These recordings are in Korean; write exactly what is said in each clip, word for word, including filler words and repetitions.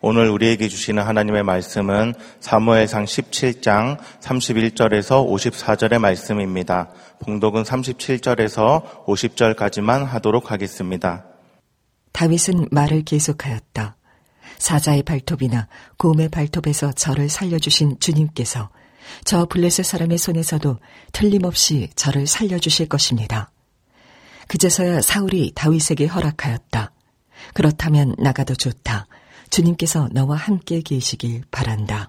오늘 우리에게 주시는 하나님의 말씀은 사무엘상 십칠 장 삼십일 절에서 오십사 절의 말씀입니다. 봉독은 삼십칠 절에서 오십 절까지만 하도록 하겠습니다. 다윗은 말을 계속하였다. 사자의 발톱이나 곰의 발톱에서 저를 살려주신 주님께서 저 블레셋 사람의 손에서도 틀림없이 저를 살려주실 것입니다. 그제서야 사울이 다윗에게 허락하였다. 그렇다면 나가도 좋다. 주님께서 너와 함께 계시길 바란다.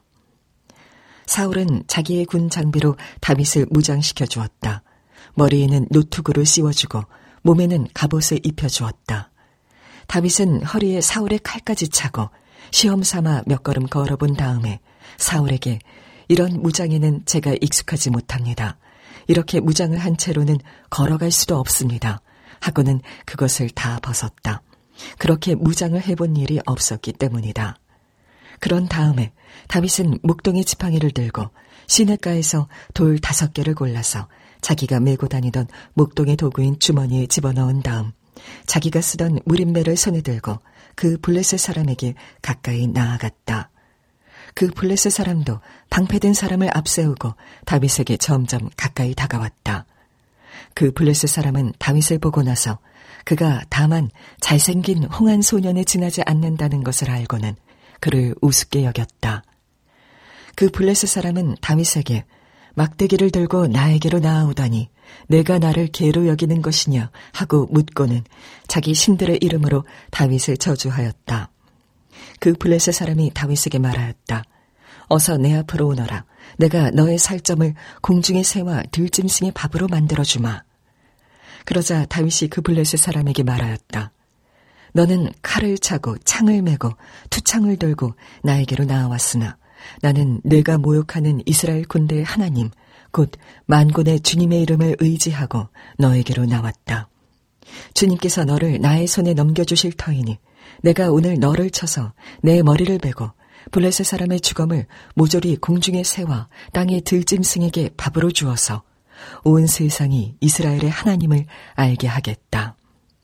사울은 자기의 군 장비로 다윗을 무장시켜 주었다. 머리에는 노투구를 씌워주고 몸에는 갑옷을 입혀주었다. 다윗은 허리에 사울의 칼까지 차고 시험 삼아 몇 걸음 걸어본 다음에 사울에게 이런 무장에는 제가 익숙하지 못합니다. 이렇게 무장을 한 채로는 걸어갈 수도 없습니다. 하고는 그것을 다 벗었다. 그렇게 무장을 해본 일이 없었기 때문이다. 그런 다음에 다윗은 목동의 지팡이를 들고 시냇가에서 돌 다섯 개를 골라서 자기가 메고 다니던 목동의 도구인 주머니에 집어넣은 다음 자기가 쓰던 무림매를 손에 들고 그 블레셋 사람에게 가까이 나아갔다. 그 블레셋 사람도 방패든 사람을 앞세우고 다윗에게 점점 가까이 다가왔다. 그 블레셋 사람은 다윗을 보고 나서 그가 다만 잘생긴 홍한 소년에 지나지 않는다는 것을 알고는 그를 우습게 여겼다. 그 블레셋 사람은 다윗에게 막대기를 들고 나에게로 나아오다니 내가 나를 개로 여기는 것이냐 하고 묻고는 자기 신들의 이름으로 다윗을 저주하였다. 그 블레셋 사람이 다윗에게 말하였다. 어서 내 앞으로 오너라. 내가 너의 살점을 공중의 새와 들짐승의 밥으로 만들어주마. 그러자 다윗이 그 블레셋 사람에게 말하였다. 너는 칼을 차고 창을 메고 투창을 들고 나에게로 나아왔으나 나는 내가 모욕하는 이스라엘 군대의 하나님 곧 만군의 주님의 이름을 의지하고 너에게로 나왔다. 주님께서 너를 나의 손에 넘겨주실 터이니 내가 오늘 너를 쳐서 내 머리를 베고 블레셋 사람의 주검을 모조리 공중의 새와 땅의 들짐승에게 밥으로 주어서 온 세상이 이스라엘의 하나님을 알게 하겠다.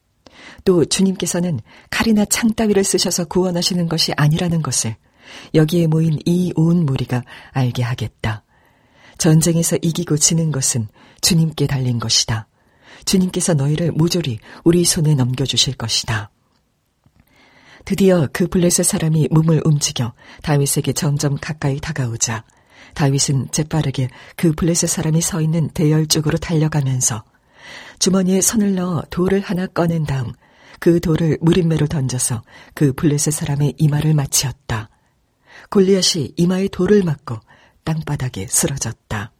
또 주님께서는 칼이나 창 따위를 쓰셔서 구원하시는 것이 아니라는 것을 여기에 모인 이 온 무리가 알게 하겠다. 전쟁에서 이기고 지는 것은 주님께 달린 것이다. 주님께서 너희를 모조리 우리 손에 넘겨주실 것이다. 드디어 그 블레셋 사람이 몸을 움직여 다윗에게 점점 가까이 다가오자 다윗은 재빠르게 그 블레셋 사람이 서 있는 대열 쪽으로 달려가면서 주머니에 손을 넣어 돌을 하나 꺼낸 다음 그 돌을 무림매로 던져서 그 블레셋 사람의 이마를 맞추었다. 골리앗이 이마에 돌을 맞고 땅바닥에 쓰러졌다.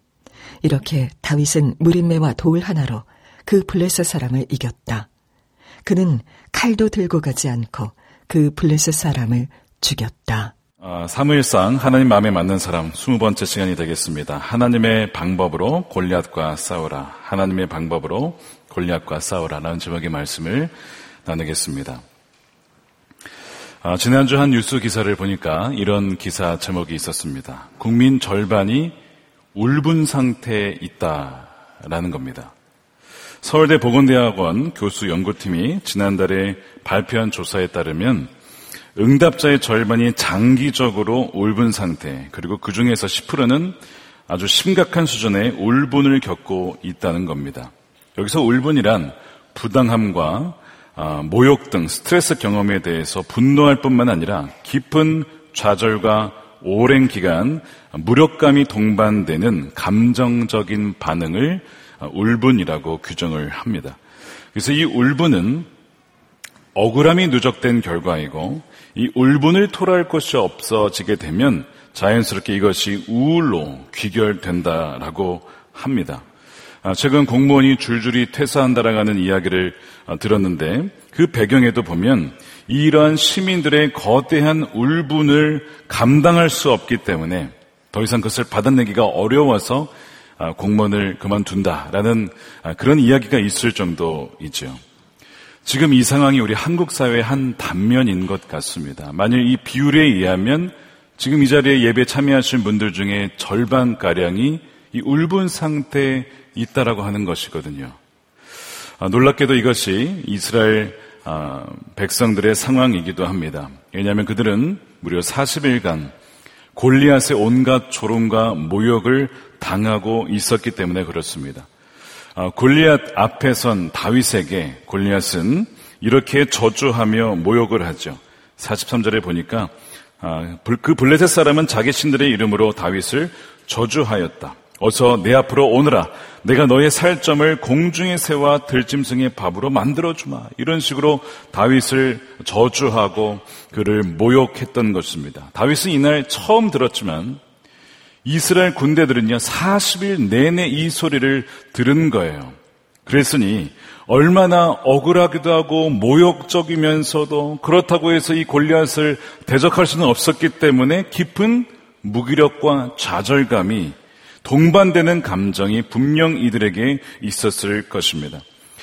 이렇게 다윗은 무림매와 돌 하나로 그 블레셋 사람을 이겼다. 그는 칼도 들고 가지 않고 그 블레셋 사람을 죽였다. 아, 사무엘상 하나님 마음에 맞는 사람 스무 번째 시간이 되겠습니다. 하나님의 방법으로 골리앗과 싸우라. 하나님의 방법으로 골리앗과 싸우라. 라는 제목의 말씀을 나누겠습니다. 아, 지난주 한 뉴스 기사를 보니까 이런 기사 제목이 있었습니다. 국민 절반이 울분 상태에 있다라는 겁니다. 서울대 보건대학원 교수 연구팀이 지난달에 발표한 조사에 따르면 응답자의 절반이 장기적으로 울분 상태, 그리고 그 중에서 십 퍼센트는 아주 심각한 수준의 울분을 겪고 있다는 겁니다. 여기서 울분이란 부당함과 아, 모욕 등 스트레스 경험에 대해서 분노할 뿐만 아니라 깊은 좌절과 오랜 기간 무력감이 동반되는 감정적인 반응을 울분이라고 규정을 합니다. 그래서 이 울분은 억울함이 누적된 결과이고 이 울분을 토로할 곳이 없어지게 되면 자연스럽게 이것이 우울로 귀결된다라고 합니다. 최근 공무원이 줄줄이 퇴사한다라고 하는 이야기를 들었는데 그 배경에도 보면 이러한 시민들의 거대한 울분을 감당할 수 없기 때문에 더 이상 그것을 받아내기가 어려워서 공무원을 그만둔다라는 그런 이야기가 있을 정도이죠. 지금 이 상황이 우리 한국 사회의 한 단면인 것 같습니다. 만일 이 비율에 의하면 지금 이 자리에 예배 참여하신 분들 중에 절반가량이 이 울분 상태에 있다라고 하는 것이거든요. 놀랍게도 이것이 이스라엘 백성들의 상황이기도 합니다. 왜냐하면 그들은 무려 사십 일간 골리앗의 온갖 조롱과 모욕을 당하고 있었기 때문에 그렇습니다. 골리앗 앞에 선 다윗에게 골리앗은 이렇게 저주하며 모욕을 하죠. 사십삼 절에 보니까 그 블레셋 사람은 자기 신들의 이름으로 다윗을 저주하였다. 어서 내 앞으로 오너라. 내가 너의 살점을 공중의 새와 들짐승의 밥으로 만들어주마. 이런 식으로 다윗을 저주하고 그를 모욕했던 것입니다. 다윗은 이날 처음 들었지만 이스라엘 군대들은요 사십 일 내내 이 소리를 들은 거예요. 그랬으니 얼마나 억울하기도 하고 모욕적이면서도 그렇다고 해서 이 골리앗을 대적할 수는 없었기 때문에 깊은 무기력과 좌절감이 동반되는 감정이 분명 이들에게 있었을 것입니다.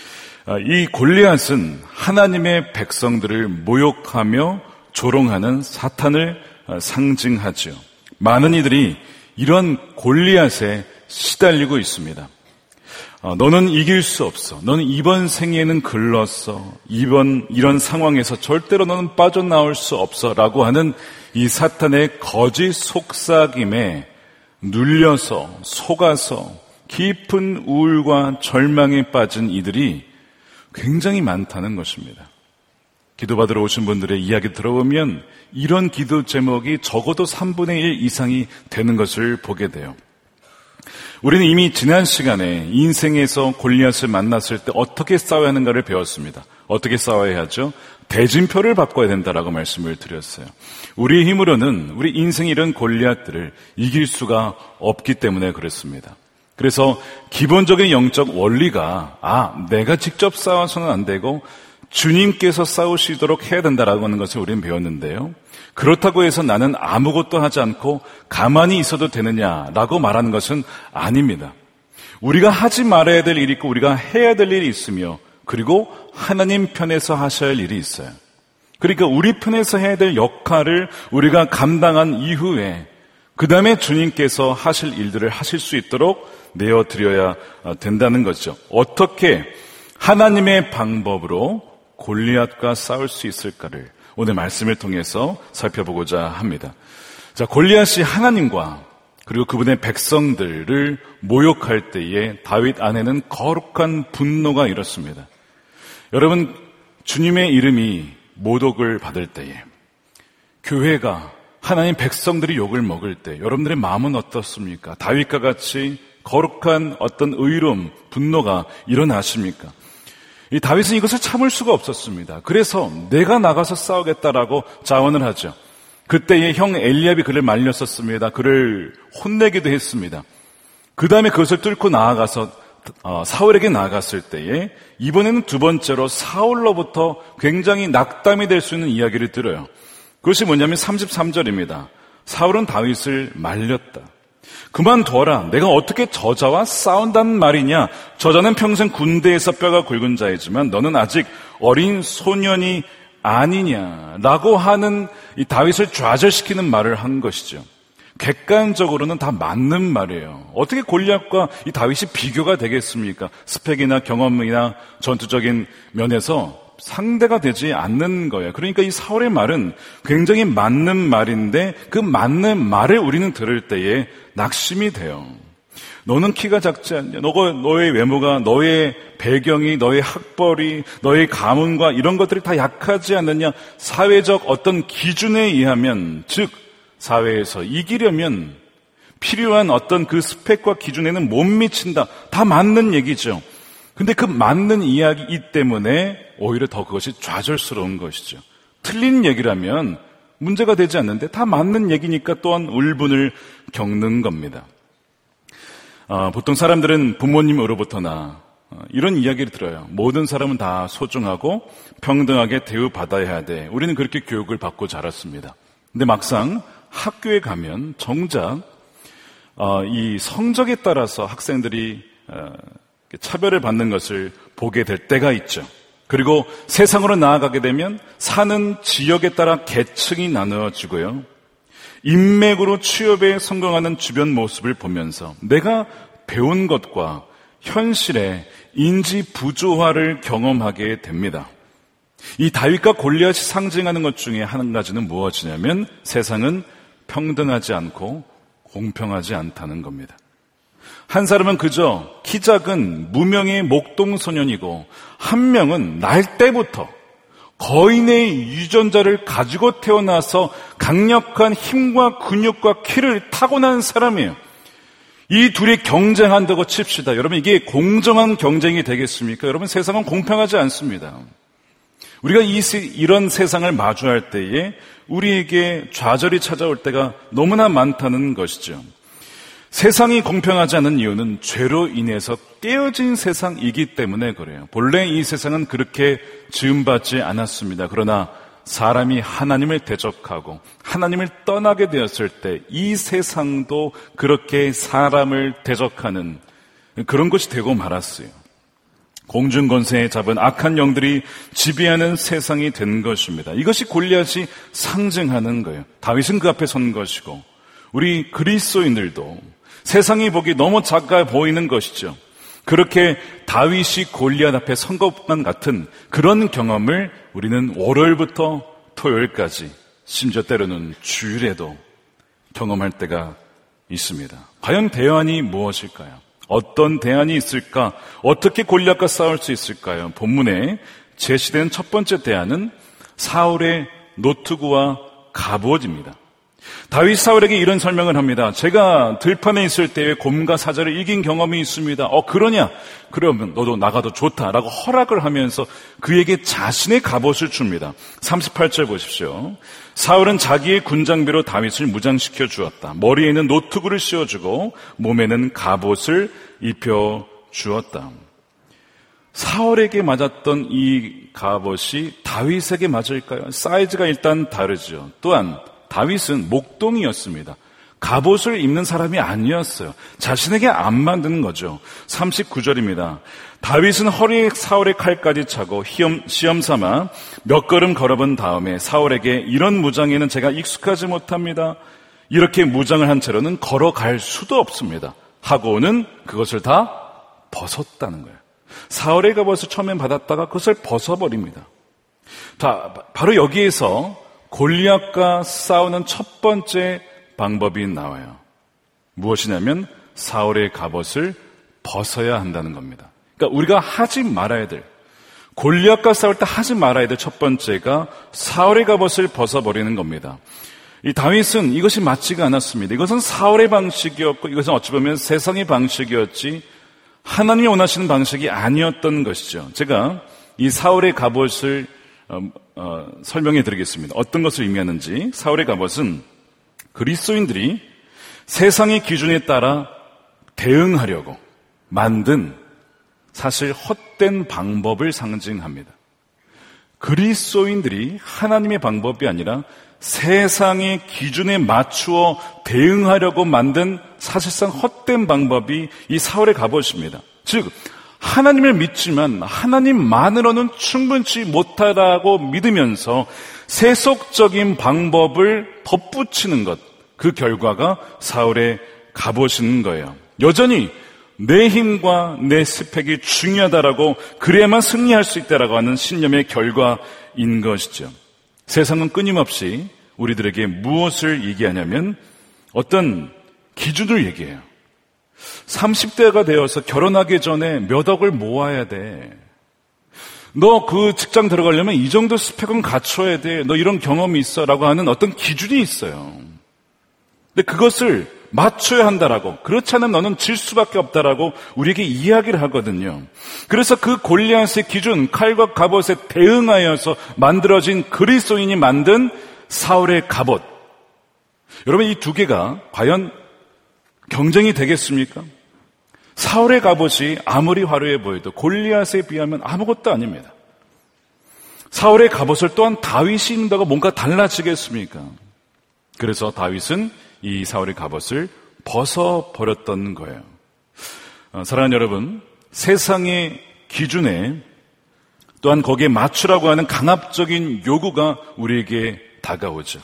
이 골리앗은 하나님의 백성들을 모욕하며 조롱하는 사탄을 상징하죠. 많은 이들이 이런 골리앗에 시달리고 있습니다. 너는 이길 수 없어. 너는 이번 생에는 글렀어. 이번 이런 상황에서 절대로 너는 빠져나올 수 없어. 라고 하는 이 사탄의 거짓 속삭임에 눌려서 속아서 깊은 우울과 절망에 빠진 이들이 굉장히 많다는 것입니다. 기도받으러 오신 분들의 이야기 들어보면 이런 기도 제목이 적어도 삼분의 일 이상이 되는 것을 보게 돼요. 우리는 이미 지난 시간에 인생에서 골리앗을 만났을 때 어떻게 싸워야 하는가를 배웠습니다. 어떻게 싸워야 하죠? 대진표를 바꿔야 된다라고 말씀을 드렸어요. 우리의 힘으로는 우리 인생의 이런 골리앗들을 이길 수가 없기 때문에 그렇습니다. 그래서 기본적인 영적 원리가 아, 내가 직접 싸워서는 안 되고 주님께서 싸우시도록 해야 된다라고 하는 것을 우리는 배웠는데요. 그렇다고 해서 나는 아무것도 하지 않고 가만히 있어도 되느냐라고 말하는 것은 아닙니다. 우리가 하지 말아야 될 일이 있고 우리가 해야 될 일이 있으며 그리고 하나님 편에서 하셔야 할 일이 있어요. 그러니까 우리 편에서 해야 될 역할을 우리가 감당한 이후에 그 다음에 주님께서 하실 일들을 하실 수 있도록 내어드려야 된다는 거죠. 어떻게 하나님의 방법으로 골리앗과 싸울 수 있을까를 오늘 말씀을 통해서 살펴보고자 합니다. 자, 골리앗이 하나님과 그리고 그분의 백성들을 모욕할 때에 다윗 안에는 거룩한 분노가 일었습니다. 여러분, 주님의 이름이 모독을 받을 때에 교회가 하나님 백성들이 욕을 먹을 때 여러분들의 마음은 어떻습니까? 다윗과 같이 거룩한 어떤 의로움, 분노가 일어나십니까? 이 다윗은 이것을 참을 수가 없었습니다. 그래서 내가 나가서 싸우겠다라고 자원을 하죠. 그때의 형 엘리압이 그를 말렸었습니다. 그를 혼내기도 했습니다. 그 다음에 그것을 뚫고 나아가서 어, 사울에게 나아갔을 때에 이번에는 두 번째로 사울로부터 굉장히 낙담이 될 수 있는 이야기를 들어요. 그것이 뭐냐면 삼십삼 절입니다. 사울은 다윗을 말렸다. 그만둬라. 내가 어떻게 저자와 싸운다는 말이냐. 저자는 평생 군대에서 뼈가 굵은 자이지만 너는 아직 어린 소년이 아니냐라고 하는 이 다윗을 좌절시키는 말을 한 것이죠. 객관적으로는 다 맞는 말이에요. 어떻게 골리앗과 이 다윗이 비교가 되겠습니까? 스펙이나 경험이나 전투적인 면에서 상대가 되지 않는 거예요. 그러니까 이 사울의 말은 굉장히 맞는 말인데 그 맞는 말을 우리는 들을 때에 낙심이 돼요. 너는 키가 작지 않냐? 너가, 너의 외모가, 너의 배경이, 너의 학벌이, 너의 가문과 이런 것들이 다 약하지 않느냐? 사회적 어떤 기준에 의하면, 즉 사회에서 이기려면 필요한 어떤 그 스펙과 기준에는 못 미친다. 다 맞는 얘기죠. 근데 그 맞는 이야기 때문에 오히려 더 그것이 좌절스러운 것이죠. 틀린 얘기라면 문제가 되지 않는데 다 맞는 얘기니까 또한 울분을 겪는 겁니다. 어, 보통 사람들은 부모님으로부터나 어, 이런 이야기를 들어요. 모든 사람은 다 소중하고 평등하게 대우받아야 돼. 우리는 그렇게 교육을 받고 자랐습니다. 근데 막상 학교에 가면 정작 어, 이 성적에 따라서 학생들이 어, 차별을 받는 것을 보게 될 때가 있죠. 그리고 세상으로 나아가게 되면 사는 지역에 따라 계층이 나누어지고요. 인맥으로 취업에 성공하는 주변 모습을 보면서 내가 배운 것과 현실의 인지 부조화를 경험하게 됩니다. 이 다윗과 골리앗이 상징하는 것 중에 한 가지는 무엇이냐면 세상은 평등하지 않고 공평하지 않다는 겁니다. 한 사람은 그저 키 작은 무명의 목동소년이고 한 명은 날 때부터 거인의 유전자를 가지고 태어나서 강력한 힘과 근육과 키를 타고난 사람이에요. 이 둘이 경쟁한다고 칩시다. 여러분, 이게 공정한 경쟁이 되겠습니까? 여러분, 세상은 공평하지 않습니다. 우리가 이, 이런 세상을 마주할 때에 우리에게 좌절이 찾아올 때가 너무나 많다는 것이죠. 세상이 공평하지 않은 이유는 죄로 인해서 깨어진 세상이기 때문에 그래요. 본래 이 세상은 그렇게 지음받지 않았습니다. 그러나 사람이 하나님을 대적하고 하나님을 떠나게 되었을 때 이 세상도 그렇게 사람을 대적하는 그런 것이 되고 말았어요. 공중권세에 잡은 악한 영들이 지배하는 세상이 된 것입니다. 이것이 골리앗이 상징하는 거예요. 다윗은 그 앞에 선 것이고 우리 그리스도인들도 세상이 보기 너무 작아 보이는 것이죠. 그렇게 다윗이 골리앗 앞에 선 것만 같은 그런 경험을 우리는 월요일부터 토요일까지, 심지어 때로는 주일에도 경험할 때가 있습니다. 과연 대안이 무엇일까요? 어떤 대안이 있을까? 어떻게 골리앗과 싸울 수 있을까요? 본문에 제시된 첫 번째 대안은 사울의 노트구와 갑옷입니다. 다윗 사울에게 이런 설명을 합니다. 제가 들판에 있을 때에 곰과 사자를 이긴 경험이 있습니다. 어 그러냐? 그러면 너도 나가도 좋다라고 허락을 하면서 그에게 자신의 갑옷을 줍니다. 삼십팔 절 보십시오. 사울은 자기의 군장비로 다윗을 무장시켜 주었다. 머리에는 노트구를 씌워주고 몸에는 갑옷을 입혀 주었다. 사울에게 맞았던 이 갑옷이 다윗에게 맞을까요? 사이즈가 일단 다르죠. 또한 다윗은 목동이었습니다. 갑옷을 입는 사람이 아니었어요. 자신에게 안 만드는 거죠. 삼십구 절입니다. 다윗은 허리에 사울의 칼까지 차고 시험 삼아 몇 걸음 걸어본 다음에 사울에게 이런 무장에는 제가 익숙하지 못합니다. 이렇게 무장을 한 채로는 걸어갈 수도 없습니다. 하고는 그것을 다 벗었다는 거예요. 사울의 갑옷을 처음엔 받았다가 그것을 벗어버립니다. 자, 바로 여기에서 골리앗과 싸우는 첫 번째 방법이 나와요. 무엇이냐면 사울의 갑옷을 벗어야 한다는 겁니다. 그러니까 우리가 하지 말아야 될, 골리앗과 싸울 때 하지 말아야 될 첫 번째가 사울의 갑옷을 벗어버리는 겁니다. 이 다윗은 이것이 맞지가 않았습니다. 이것은 사울의 방식이었고 이것은 어찌 보면 세상의 방식이었지 하나님이 원하시는 방식이 아니었던 것이죠. 제가 이 사울의 갑옷을 어, 어, 설명해 드리겠습니다. 어떤 것을 의미하는지. 사울의 갑옷은 그리스도인들이 세상의 기준에 따라 대응하려고 만든 사실 헛된 방법을 상징합니다. 그리스도인들이 하나님의 방법이 아니라 세상의 기준에 맞추어 대응하려고 만든 사실상 헛된 방법이 이 사울의 갑옷입니다. 즉 하나님을 믿지만 하나님만으로는 충분치 못하다고 믿으면서 세속적인 방법을 덧붙이는 것, 그 결과가 사울의 갑옷인 거예요. 여전히 내 힘과 내 스펙이 중요하다라고 그래야만 승리할 수 있다라고 하는 신념의 결과인 것이죠. 세상은 끊임없이 우리들에게 무엇을 얘기하냐면 어떤 기준을 얘기해요. 삼십 대가 되어서 결혼하기 전에 몇 억을 모아야 돼. 너 그 직장 들어가려면 이 정도 스펙은 갖춰야 돼. 너 이런 경험이 있어. 라고 하는 어떤 기준이 있어요. 근데 그것을 맞춰야 한다라고, 그렇지 않으면 너는 질 수밖에 없다라고 우리에게 이야기를 하거든요. 그래서 그 골리앗의 기준, 칼과 갑옷에 대응하여서 만들어진 그리스도인이 만든 사울의 갑옷. 여러분, 이 두 개가 과연 경쟁이 되겠습니까? 사울의 갑옷이 아무리 화려해 보여도 골리앗에 비하면 아무것도 아닙니다. 사울의 갑옷을 또한 다윗이 입는다고 뭔가 달라지겠습니까? 그래서 다윗은 이 사울의 갑옷을 벗어버렸던 거예요. 어, 사랑하는 여러분, 세상의 기준에 또한 거기에 맞추라고 하는 강압적인 요구가 우리에게 다가오죠.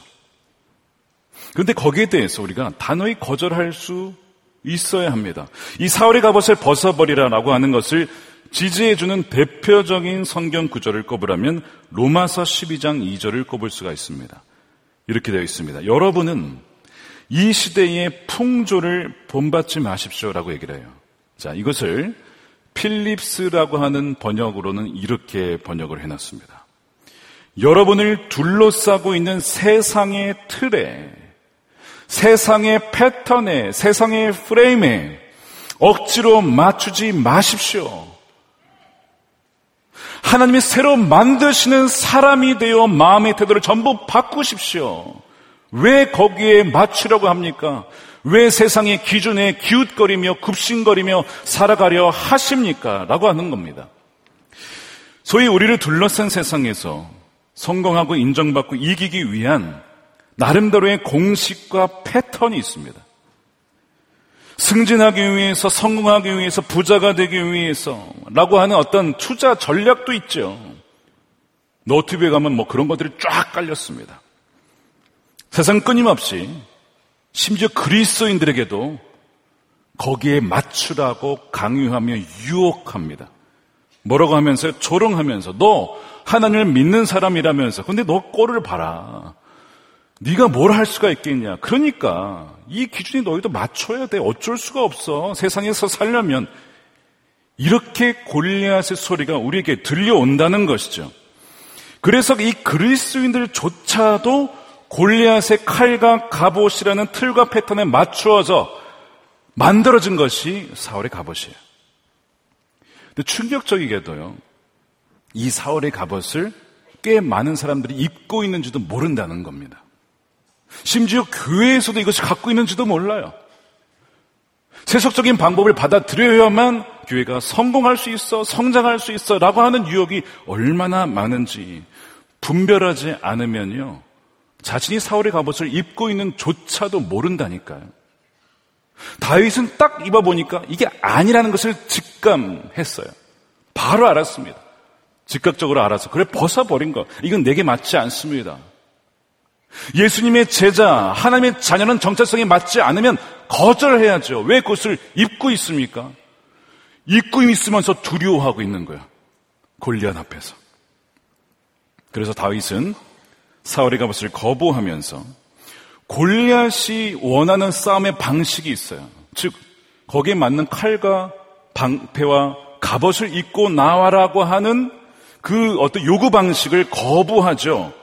그런데 거기에 대해서 우리가 단호히 거절할 수 있어야 합니다. 이 사울의 갑옷을 벗어버리라라고 하는 것을 지지해주는 대표적인 성경 구절을 꼽으라면 로마서 십이 장 이 절을 꼽을 수가 있습니다. 이렇게 되어 있습니다. 여러분은 이 시대의 풍조를 본받지 마십시오라고 얘기를 해요. 자, 이것을 필립스라고 하는 번역으로는 이렇게 번역을 해놨습니다. 여러분을 둘러싸고 있는 세상의 틀에, 세상의 패턴에, 세상의 프레임에 억지로 맞추지 마십시오. 하나님이 새로 만드시는 사람이 되어 마음의 태도를 전부 바꾸십시오. 왜 거기에 맞추려고 합니까? 왜 세상의 기준에 기웃거리며 굽신거리며 살아가려 하십니까? 라고 하는 겁니다. 소위 우리를 둘러싼 세상에서 성공하고 인정받고 이기기 위한 나름대로의 공식과 패턴이 있습니다. 승진하기 위해서, 성공하기 위해서, 부자가 되기 위해서 라고 하는 어떤 투자 전략도 있죠. 너튜브에 가면 뭐 그런 것들이 쫙 깔렸습니다. 세상 끊임없이 심지어 그리스도인들에게도 거기에 맞추라고 강요하며 유혹합니다. 뭐라고 하면서요? 조롱하면서 너 하나님을 믿는 사람이라면서 근데 너 꼴을 봐라. 네가 뭘 할 수가 있겠냐. 그러니까 이 기준이 너희도 맞춰야 돼. 어쩔 수가 없어. 세상에서 살려면. 이렇게 골리앗의 소리가 우리에게 들려온다는 것이죠. 그래서 이 그리스도인들조차도 골리앗의 칼과 갑옷이라는 틀과 패턴에 맞추어서 만들어진 것이 사울의 갑옷이에요. 근데 충격적이게도요, 이 사울의 갑옷을 꽤 많은 사람들이 입고 있는지도 모른다는 겁니다. 심지어 교회에서도 이것을 갖고 있는지도 몰라요. 세속적인 방법을 받아들여야만 교회가 성공할 수 있어, 성장할 수 있어 라고 하는 유혹이 얼마나 많은지 분별하지 않으면요, 자신이 사울의 갑옷을 입고 있는 조차도 모른다니까요. 다윗은 딱 입어보니까 이게 아니라는 것을 직감했어요. 바로 알았습니다. 즉각적으로 알아서 그래 벗어버린 거, 이건 내게 맞지 않습니다. 예수님의 제자, 하나님의 자녀는 정체성에 맞지 않으면 거절해야죠. 왜 그것을 입고 있습니까? 입고 있으면서 두려워하고 있는 거예요. 골리앗 앞에서. 그래서 다윗은 사울의 갑옷을 거부하면서 골리앗이 원하는 싸움의 방식이 있어요. 즉 거기에 맞는 칼과 방패와 갑옷을 입고 나와라고 하는 그 어떤 요구 방식을 거부하죠.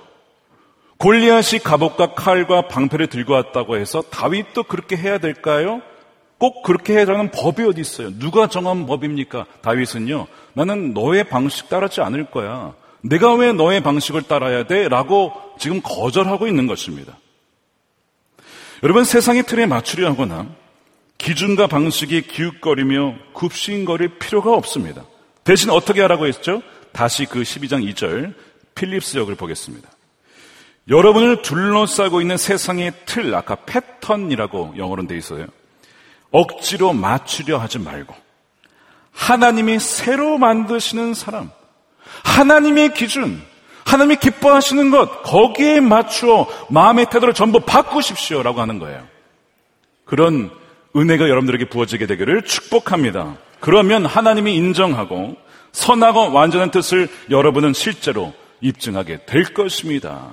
골리앗이 갑옷과 칼과 방패를 들고 왔다고 해서 다윗도 그렇게 해야 될까요? 꼭 그렇게 해라는 법이 어디 있어요? 누가 정한 법입니까? 다윗은요, 나는 너의 방식 따르지 않을 거야. 내가 왜 너의 방식을 따라야 돼? 라고 지금 거절하고 있는 것입니다. 여러분, 세상의 틀에 맞추려 하거나 기준과 방식이 기웃거리며 굽신거릴 필요가 없습니다. 대신 어떻게 하라고 했죠? 다시 그 십이 장 이 절 필립스 역을 보겠습니다. 여러분을 둘러싸고 있는 세상의 틀, 아까 패턴이라고 영어로는 돼 있어요. 억지로 맞추려 하지 말고 하나님이 새로 만드시는 사람, 하나님의 기준, 하나님이 기뻐하시는 것, 거기에 맞추어 마음의 태도를 전부 바꾸십시오라고 하는 거예요. 그런 은혜가 여러분들에게 부어지게 되기를 축복합니다. 그러면 하나님이 인정하고 선하고 완전한 뜻을 여러분은 실제로 입증하게 될 것입니다.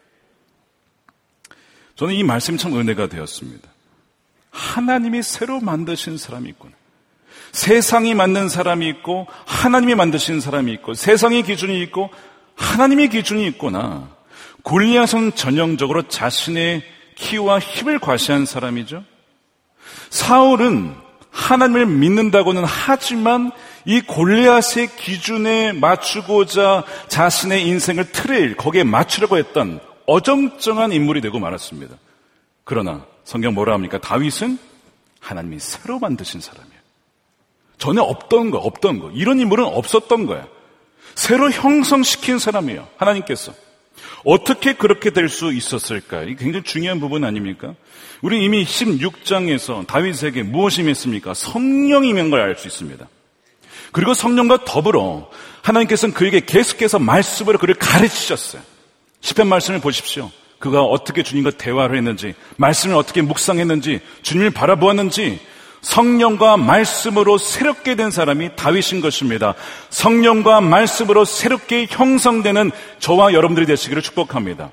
저는 이 말씀이 참 은혜가 되었습니다. 하나님이 새로 만드신 사람이 있구나. 세상이 만든 사람이 있고 하나님이 만드신 사람이 있고 세상의 기준이 있고 하나님의 기준이 있구나. 골리앗은 전형적으로 자신의 키와 힘을 과시한 사람이죠. 사울은 하나님을 믿는다고는 하지만 이 골리앗의 기준에 맞추고자 자신의 인생을 틀에 거기에 맞추려고 했던 어정쩡한 인물이 되고 말았습니다. 그러나 성경 뭐라 합니까? 다윗은 하나님이 새로 만드신 사람이에요. 전에 없던 거, 없던 거. 이런 인물은 없었던 거야. 새로 형성시킨 사람이에요. 하나님께서. 어떻게 그렇게 될 수 있었을까요? 이게 굉장히 중요한 부분 아닙니까? 우리 이미 십육 장에서 다윗에게 무엇이 임했습니까? 성령이 임한 걸 알 수 있습니다. 그리고 성령과 더불어 하나님께서는 그에게 계속해서 말씀으로 그를 가르치셨어요. 시편 말씀을 보십시오. 그가 어떻게 주님과 대화를 했는지, 말씀을 어떻게 묵상했는지, 주님을 바라보았는지 성령과 말씀으로 새롭게 된 사람이 다윗인 것입니다. 성령과 말씀으로 새롭게 형성되는 저와 여러분들이 되시기를 축복합니다.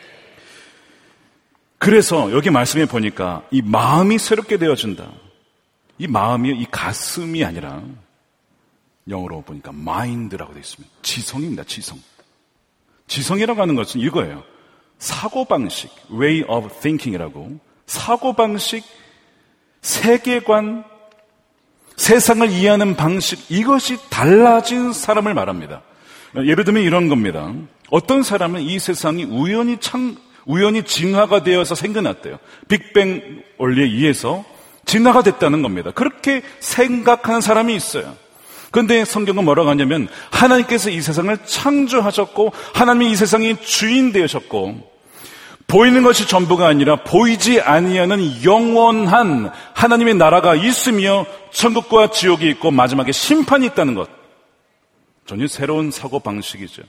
그래서 여기 말씀에 보니까 이 마음이 새롭게 되어진다. 이 마음이 이 가슴이 아니라 영어로 보니까 mind라고 되어 있습니다. 지성입니다. 지성. 지성이라고 하는 것은 이거예요. 사고방식, way of thinking이라고. 사고방식, 세계관, 세상을 이해하는 방식, 이것이 달라진 사람을 말합니다. 예를 들면 이런 겁니다. 어떤 사람은 이 세상이 우연히 창, 우연히 진화가 되어서 생겨났대요. 빅뱅 원리에 의해서 진화가 됐다는 겁니다. 그렇게 생각하는 사람이 있어요. 그런데 성경은 뭐라고 하냐면 하나님께서 이 세상을 창조하셨고 하나님이 이 세상의 주인 되셨고 보이는 것이 전부가 아니라 보이지 아니하는 영원한 하나님의 나라가 있으며 천국과 지옥이 있고 마지막에 심판이 있다는 것. 전혀 새로운 사고방식이죠.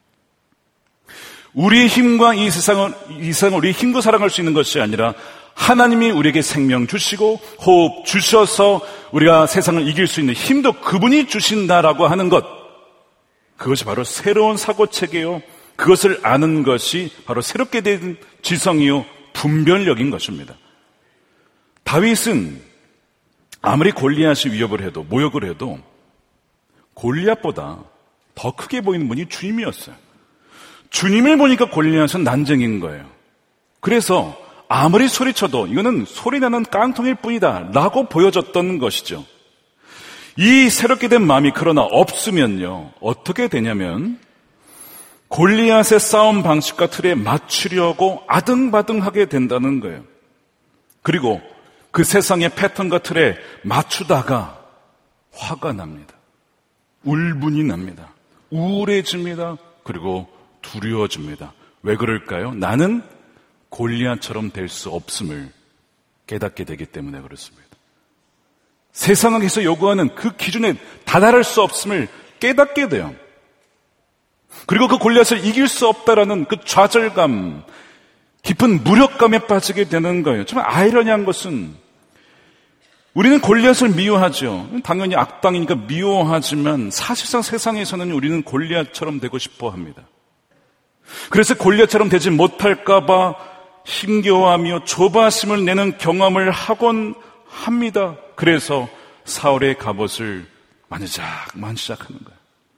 우리의 힘과 이 세상을, 이 세상을 우리의 힘으로 살아갈 수 있는 것이 아니라 하나님이 우리에게 생명 주시고 호흡 주셔서 우리가 세상을 이길 수 있는 힘도 그분이 주신다라고 하는 것. 그것이 바로 새로운 사고체계요. 그것을 아는 것이 바로 새롭게 된 지성이요 분별력인 것입니다. 다윗은 아무리 골리앗이 위협을 해도 모욕을 해도 골리앗보다 더 크게 보이는 분이 주님이었어요. 주님을 보니까 골리앗은 난쟁인 거예요. 그래서 아무리 소리쳐도 이거는 소리나는 깡통일 뿐이다 라고 보여졌던 것이죠. 이 새롭게 된 마음이 그러나 없으면요 어떻게 되냐면 골리앗의 싸움 방식과 틀에 맞추려고 아등바등하게 된다는 거예요. 그리고 그 세상의 패턴과 틀에 맞추다가 화가 납니다. 울분이 납니다. 우울해집니다. 그리고 두려워집니다. 왜 그럴까요? 나는 골리앗처럼 될 수 없음을 깨닫게 되기 때문에 그렇습니다. 세상에서 요구하는 그 기준에 다다를 수 없음을 깨닫게 돼요. 그리고 그 골리앗을 이길 수 없다라는 그 좌절감, 깊은 무력감에 빠지게 되는 거예요. 정말 아이러니한 것은 우리는 골리앗을 미워하죠. 당연히 악당이니까 미워하지만 사실상 세상에서는 우리는 골리앗처럼 되고 싶어 합니다. 그래서 골리앗처럼 되지 못할까 봐 힘겨워하며 조바심을 내는 경험을 하곤 합니다. 그래서 사울의 갑옷을 만지작만 시작하는 거예요.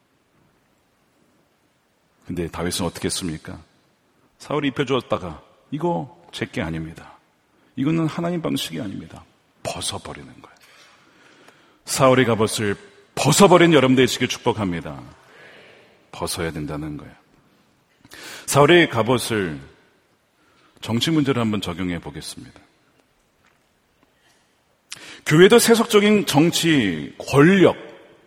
근데 다윗은 어떻게 했습니까? 사울이 입혀주었다가 이거 제게 아닙니다. 이거는 하나님 방식이 아닙니다. 벗어버리는 거예요. 사울의 갑옷을 벗어버린 여러분 되시길 축복합니다. 벗어야 된다는 거예요. 사울의 갑옷을 정치 문제로 한번 적용해 보겠습니다. 교회도 세속적인 정치, 권력,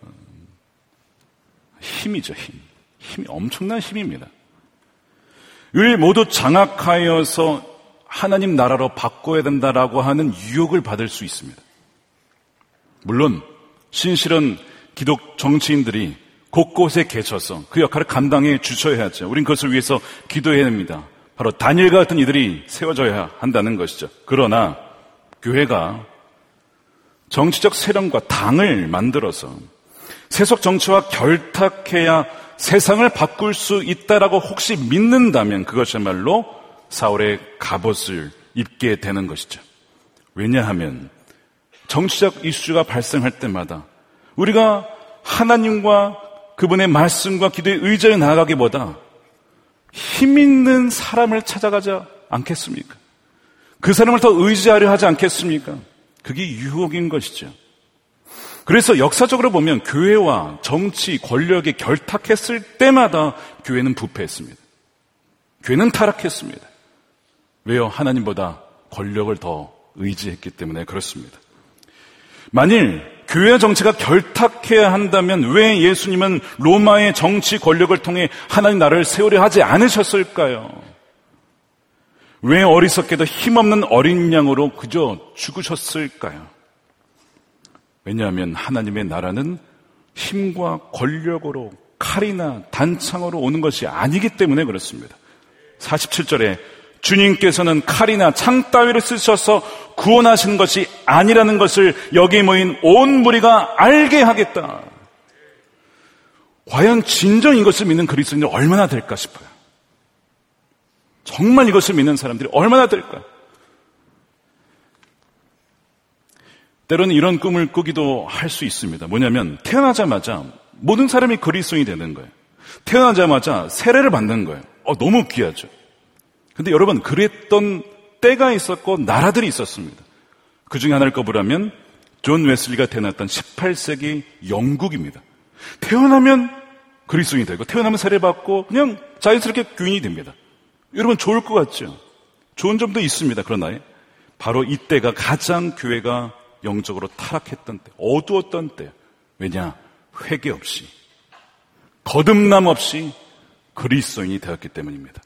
힘이죠, 힘. 힘이 엄청난 힘입니다. 을 모두 장악하여서 하나님 나라로 바꿔야 된다라고 하는 유혹을 받을 수 있습니다. 물론 신실한 기독 정치인들이 곳곳에 계셔서 그 역할을 감당해 주셔야 하죠. 우린 그것을 위해서 기도해야 됩니다. 바로 다니엘과 같은 이들이 세워져야 한다는 것이죠. 그러나 교회가 정치적 세력과 당을 만들어서 세속 정치와 결탁해야 세상을 바꿀 수 있다라고 혹시 믿는다면 그것이야말로 사울의 갑옷을 입게 되는 것이죠. 왜냐하면 정치적 이슈가 발생할 때마다 우리가 하나님과 그분의 말씀과 기도에 의지해 나아가기보다 힘 있는 사람을 찾아가지 않겠습니까? 그 사람을 더 의지하려 하지 않겠습니까? 그게 유혹인 것이죠. 그래서 역사적으로 보면 교회와 정치, 권력이 결탁했을 때마다 교회는 부패했습니다. 교회는 타락했습니다. 왜요? 하나님보다 권력을 더 의지했기 때문에 그렇습니다. 만일 교회와 정치가 결탁해야 한다면 왜 예수님은 로마의 정치 권력을 통해 하나님 나라를 세우려 하지 않으셨을까요? 왜 어리석게도 힘없는 어린 양으로 그저 죽으셨을까요? 왜냐하면 하나님의 나라는 힘과 권력으로 칼이나 단창으로 오는 것이 아니기 때문에 그렇습니다. 사십칠 절에 주님께서는 칼이나 창 따위를 쓰셔서 구원하시는 것이 아니라는 것을 여기 모인 온 무리가 알게 하겠다. 과연 진정 이것을 믿는 그리스도인들이 얼마나 될까 싶어요. 정말 이것을 믿는 사람들이 얼마나 될까? 때로는 이런 꿈을 꾸기도 할 수 있습니다. 뭐냐면 태어나자마자 모든 사람이 그리스도인이 되는 거예요. 태어나자마자 세례를 받는 거예요. 어, 너무 귀하죠. 근데 여러분, 그랬던 때가 있었고 나라들이 있었습니다. 그 중에 하나를 꼽으라면 존 웨슬리가 태어났던 십팔 세기 영국입니다. 태어나면 그리스도인이 되고 태어나면 세례받고 그냥 자연스럽게 교인이 됩니다. 여러분, 좋을 것 같죠? 좋은 점도 있습니다. 그러나 바로 이때가 가장 교회가 영적으로 타락했던 때, 어두웠던 때. 왜냐? 회개 없이, 거듭남 없이 그리스도인이 되었기 때문입니다.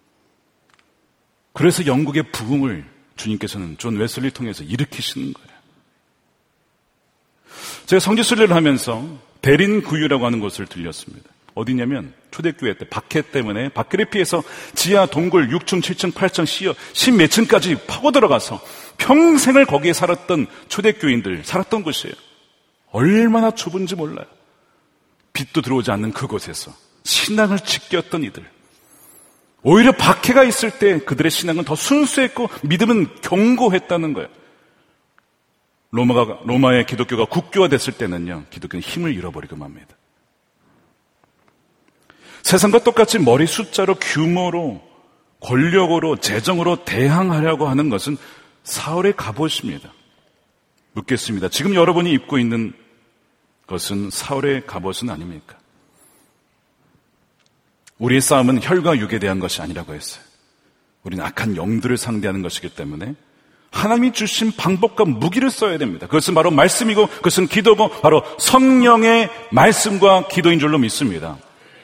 그래서 영국의 부흥을 주님께서는 존 웨슬리 통해서 일으키시는 거예요. 제가 성지순례를 하면서 대린구유라고 하는 곳을 들렸습니다. 어디냐면 초대교회 때 박해 때문에 박해를 피해서 지하 동굴 육 층, 칠 층, 팔 층, 십몇 층까지 파고 들어가서 평생을 거기에 살았던 초대교인들 살았던 곳이에요. 얼마나 좁은지 몰라요. 빛도 들어오지 않는 그곳에서 신앙을 지켰던 이들. 오히려 박해가 있을 때 그들의 신앙은 더 순수했고 믿음은 견고했다는 거예요. 로마가, 로마의 기독교가 국교화됐을 때는요, 기독교는 힘을 잃어버리고 맙니다. 세상과 똑같이 머리 숫자로, 규모로, 권력으로, 재정으로 대항하려고 하는 것은 사울의 갑옷입니다. 묻겠습니다. 지금 여러분이 입고 있는 것은 사울의 갑옷은 아닙니까? 우리의 싸움은 혈과 육에 대한 것이 아니라고 했어요. 우리는 악한 영들을 상대하는 것이기 때문에 하나님이 주신 방법과 무기를 써야 됩니다. 그것은 바로 말씀이고 그것은 기도고 바로 성령의 말씀과 기도인 줄로 믿습니다.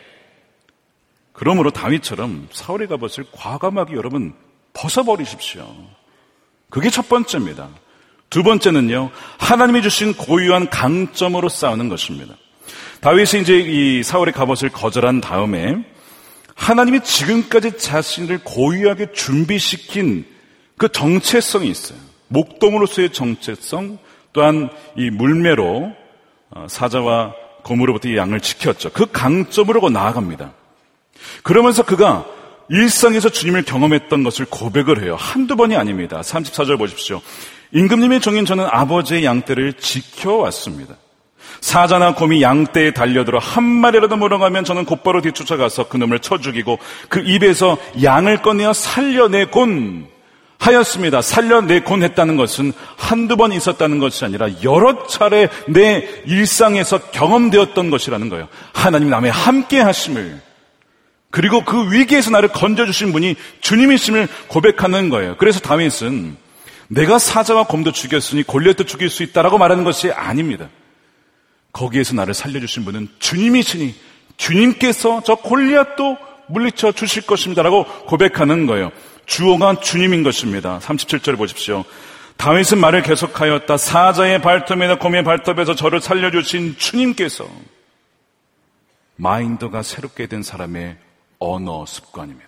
그러므로 다윗처럼 사울의 갑옷을 과감하게 여러분 벗어버리십시오. 그게 첫 번째입니다. 두 번째는요, 하나님이 주신 고유한 강점으로 싸우는 것입니다. 다윗이 이제 이 사울의 갑옷을 거절한 다음에 하나님이 지금까지 자신을 고유하게 준비시킨 그 정체성이 있어요. 목동으로서의 정체성, 또한 이 물매로 사자와 곰으로부터 이 양을 지켰죠. 그 강점으로 나아갑니다. 그러면서 그가 일상에서 주님을 경험했던 것을 고백을 해요. 한두 번이 아닙니다. 삼십사 절 보십시오. 임금님의 종인 저는 아버지의 양떼를 지켜왔습니다. 사자나 곰이 양떼에 달려들어 한 마리라도 물어가면 저는 곧바로 뒤쫓아가서 그놈을 쳐 죽이고 그 입에서 양을 꺼내어 살려내곤 하였습니다. 살려내곤 했다는 것은 한두 번 있었다는 것이 아니라 여러 차례 내 일상에서 경험되었던 것이라는 거예요. 하나님 남의 함께 하심을, 그리고 그 위기에서 나를 건져주신 분이 주님이심을 고백하는 거예요. 그래서 다윗은 내가 사자와 곰도 죽였으니 골리앗도 죽일 수 있다라고 말하는 것이 아닙니다. 거기에서 나를 살려주신 분은 주님이시니 주님께서 저 골리앗도 물리쳐 주실 것입니다라고 고백하는 거예요. 주어가 주님인 것입니다. 삼십칠 절 보십시오. 다윗은 말을 계속하였다. 사자의 발톱이나 곰의 발톱에서 저를 살려주신 주님께서. 마인드가 새롭게 된 사람의 언어 습관입니다.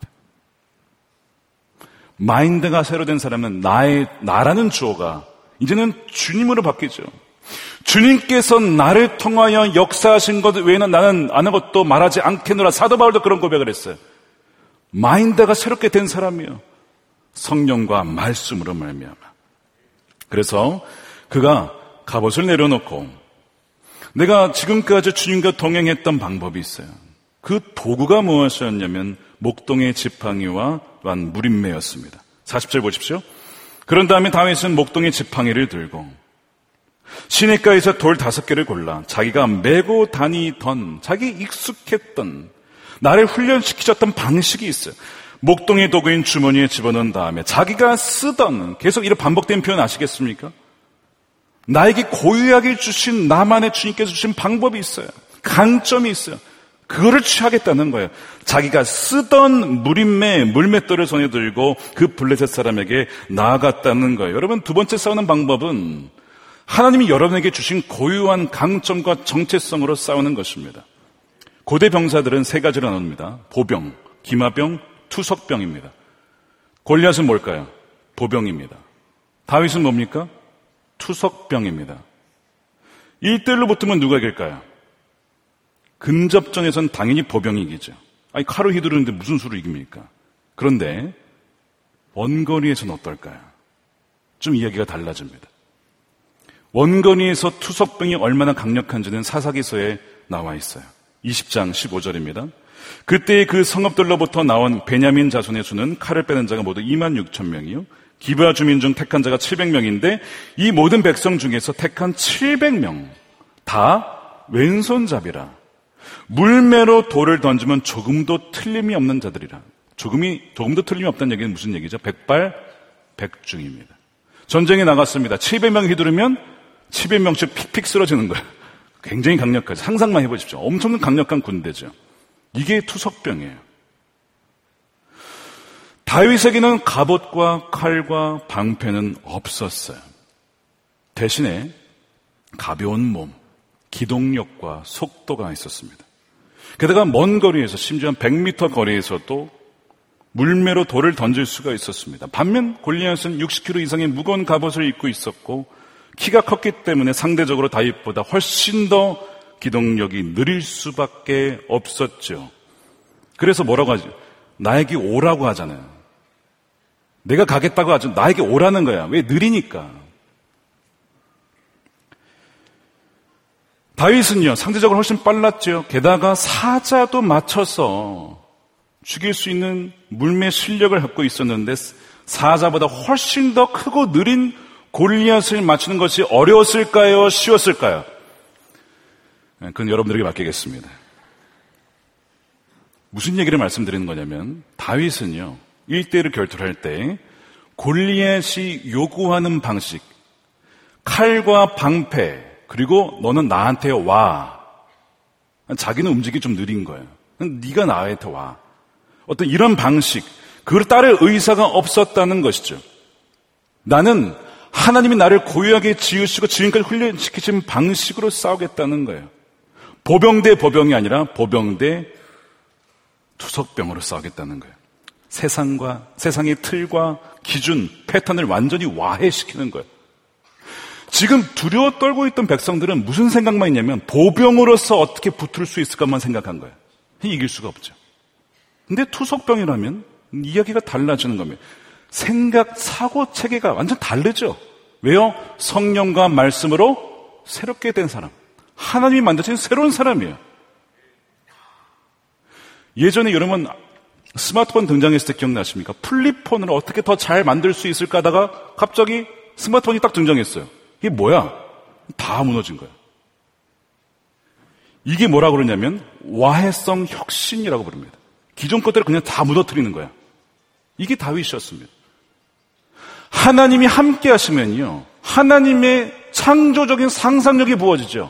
마인드가 새로 된 사람은 나의, 나라는 주어가 이제는 주님으로 바뀌죠. 주님께서 나를 통하여 역사하신 것 외에는 나는 아무것도 말하지 않겠노라. 사도 바울도 그런 고백을 했어요. 마인드가 새롭게 된 사람이요, 성령과 말씀으로 말미암아. 그래서 그가 갑옷을 내려놓고 내가 지금까지 주님과 동행했던 방법이 있어요. 그 도구가 무엇이었냐면 목동의 지팡이와 또한 무림매였습니다. 사십 절 보십시오. 그런 다음에 다윗은 목동의 지팡이를 들고 시냇가에서 돌 다섯 개를 골라 자기가 메고 다니던, 자기 익숙했던, 나를 훈련시키셨던 방식이 있어요. 목동의 도구인 주머니에 집어넣은 다음에 자기가 쓰던, 계속 이런 반복된 표현 아시겠습니까? 나에게 고유하게 주신, 나만의 주님께서 주신 방법이 있어요. 강점이 있어요. 그거를 취하겠다는 거예요. 자기가 쓰던 무림매, 물맷돌을 손에 들고 그 블레셋 사람에게 나아갔다는 거예요. 여러분, 두 번째 싸우는 방법은 하나님이 여러분에게 주신 고유한 강점과 정체성으로 싸우는 것입니다. 고대 병사들은 세 가지로 나눕니다. 보병, 기마병, 투석병입니다. 골리앗은 뭘까요? 보병입니다. 다윗은 뭡니까? 투석병입니다. 일 대 일로 붙으면 누가 이길까요? 근접전에선 당연히 보병이 이기죠. 아니, 칼을 휘두르는데 무슨 수로 이깁니까? 그런데 원거리에서는 어떨까요? 좀 이야기가 달라집니다. 원거리에서 투석병이 얼마나 강력한지는 사사기서에 나와 있어요. 이십 장 십오 절입니다. 그때 그 성읍들로부터 나온 베냐민 자손의 수는 칼을 빼는 자가 모두 이만 육천 명이요. 기브아 주민 중 택한 자가 칠백 명인데 이 모든 백성 중에서 택한 칠백 명 다 왼손잡이라. 물매로 돌을 던지면 조금도 틀림이 없는 자들이라. 조금이, 조금도 틀림이 없다는 얘기는 무슨 얘기죠? 백발 백중입니다. 전쟁에 나갔습니다. 칠백 명 휘두르면 칠백 명씩 픽픽 쓰러지는 거예요. 굉장히 강력하죠. 상상만 해보십시오. 엄청난 강력한 군대죠. 이게 투석병이에요. 다윗에게는 갑옷과 칼과 방패는 없었어요. 대신에 가벼운 몸, 기동력과 속도가 있었습니다. 게다가 먼 거리에서 심지어 백 미터 거리에서도 물매로 돌을 던질 수가 있었습니다. 반면 골리앗은 육십 킬로그램 이상의 무거운 갑옷을 입고 있었고 키가 컸기 때문에 상대적으로 다윗보다 훨씬 더 기동력이 느릴 수밖에 없었죠. 그래서 뭐라고 하죠? 나에게 오라고 하잖아요. 내가 가겠다고 하죠. 나에게 오라는 거야. 왜? 느리니까. 다윗은요, 상대적으로 훨씬 빨랐죠. 게다가 사자도 맞춰서 죽일 수 있는 물매 실력을 갖고 있었는데 사자보다 훨씬 더 크고 느린 골리앗을 맞추는 것이 어려웠을까요? 쉬웠을까요? 그건 여러분들에게 맡기겠습니다. 무슨 얘기를 말씀드리는 거냐면 다윗은요, 일 대 일을 결투를 할 때 골리앗이 요구하는 방식, 칼과 방패, 그리고 너는 나한테 와. 자기는 움직이기 좀 느린 거예요. 네가 나한테 와. 어떤 이런 방식, 그걸 따를 의사가 없었다는 것이죠. 나는 하나님이 나를 고유하게 지으시고 지금까지 훈련시키신 방식으로 싸우겠다는 거예요. 보병 대 보병이 아니라 보병 대 투석병으로 싸우겠다는 거예요. 세상과, 세상의 틀과 기준, 패턴을 완전히 와해시키는 거예요. 지금 두려워 떨고 있던 백성들은 무슨 생각만 있냐면 보병으로서 어떻게 붙을 수 있을까만 생각한 거예요. 이길 수가 없죠. 근데 투석병이라면 이야기가 달라지는 겁니다. 생각, 사고 체계가 완전 다르죠. 왜요? 성령과 말씀으로 새롭게 된 사람. 하나님이 만드신 새로운 사람이에요. 예전에 여러분 스마트폰 등장했을 때 기억나십니까? 플립폰을 어떻게 더 잘 만들 수 있을까 하다가 갑자기 스마트폰이 딱 등장했어요. 이게 뭐야? 다 무너진 거예요. 이게 뭐라고 그러냐면 와해성 혁신이라고 부릅니다. 기존 것들을 그냥 다 무너뜨리는 거야. 이게 다윗이었습니다. 하나님이 함께 하시면요, 하나님의 창조적인 상상력이 부어지죠.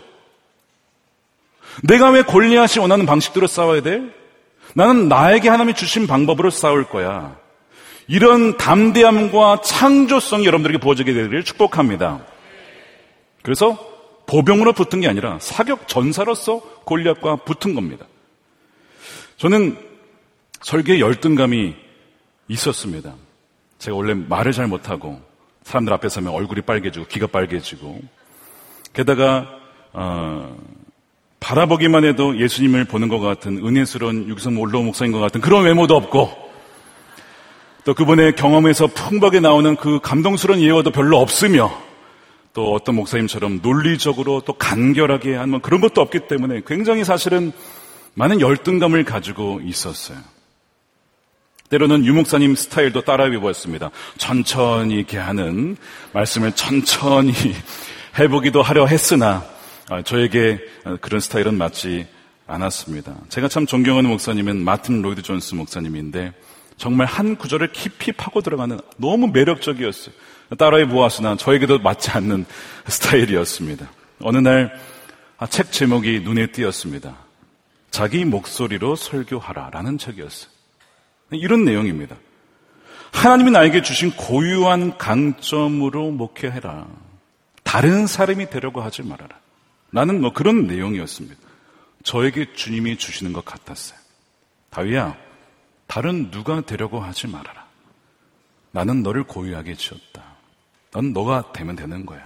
내가 왜 골리앗이 원하는 방식대로 싸워야 돼? 나는 나에게 하나님이 주신 방법으로 싸울 거야. 이런 담대함과 창조성이 여러분들에게 부어지게 되기를 축복합니다. 그래서 보병으로 붙은 게 아니라 사격 전사로서 골리앗과 붙은 겁니다. 저는 설교에 열등감이 있었습니다. 제가 원래 말을 잘 못하고 사람들 앞에 서면 얼굴이 빨개지고 귀가 빨개지고 게다가 어, 바라보기만 해도 예수님을 보는 것 같은 은혜스러운 유기성 올로 목사인 것 같은 그런 외모도 없고 또 그분의 경험에서 풍부하게 나오는 그 감동스러운 예화도 별로 없으며 또 어떤 목사님처럼 논리적으로 또 간결하게 하는 그런 것도 없기 때문에 굉장히 사실은 많은 열등감을 가지고 있었어요. 때로는 유 목사님 스타일도 따라해보았습니다. 천천히 이렇게 하는 말씀을 천천히 해보기도 하려 했으나 저에게 그런 스타일은 맞지 않았습니다. 제가 참 존경하는 목사님은 마틴 로이드 존스 목사님인데 정말 한 구절을 깊이 파고 들어가는 너무 매력적이었어요. 따라해 보았으나 저에게도 맞지 않는 스타일이었습니다. 어느 날 책 제목이 눈에 띄었습니다. 자기 목소리로 설교하라라는 책이었어요. 이런 내용입니다. 하나님이 나에게 주신 고유한 강점으로 목회해라. 다른 사람이 되려고 하지 말아라. 나는 뭐 그런 내용이었습니다. 저에게 주님이 주시는 것 같았어요. 다윗아, 다른 누가 되려고 하지 말아라. 나는 너를 고유하게 지었다. 넌 너가 되면 되는 거야.